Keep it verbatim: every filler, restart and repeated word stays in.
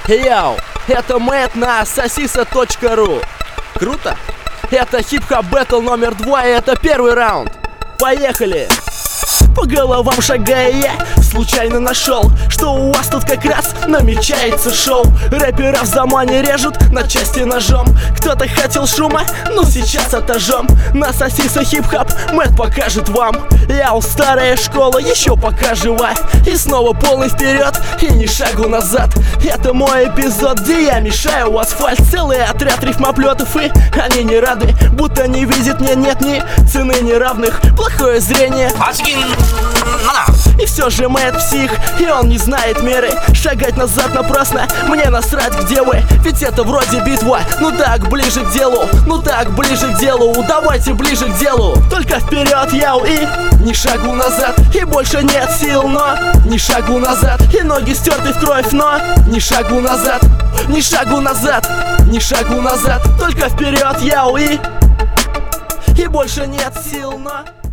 Йоу, это Мэтт на сосиса точка ру. Круто? Это хип-хоп бэтл номер два, и это первый раунд. Поехали! По головам шагая я случайно нашел, что у вас тут как раз намечается шоу. Рэперов в замане режут на части ножом. Кто-то хотел шума, ну сейчас отожжем. На сосиса хип-хоп Мэтт покажет вам. Я у старая школа, еще пока жива. И снова полный вперед, и ни шагу назад. Это мой эпизод, где я мешаю в асфальт. Целый отряд рифмоплетов, и они не рады, будто не видят, мне нет ни цены, ни равных. Плохое зрение, и все же Мэтт псих, и он не знает меры. Шагать назад напрасно, мне насрать где вы. Ведь это вроде битва, ну так, ближе к делу. Ну так, ближе к делу, давайте ближе к делу. Только вперед, яу, и ни шагу назад. И больше нет сил, но ни шагу назад. И ноги стерты в кровь, но ни шагу назад. Ни шагу назад, ни шагу назад. Только вперед, яу, и И больше нет сил, но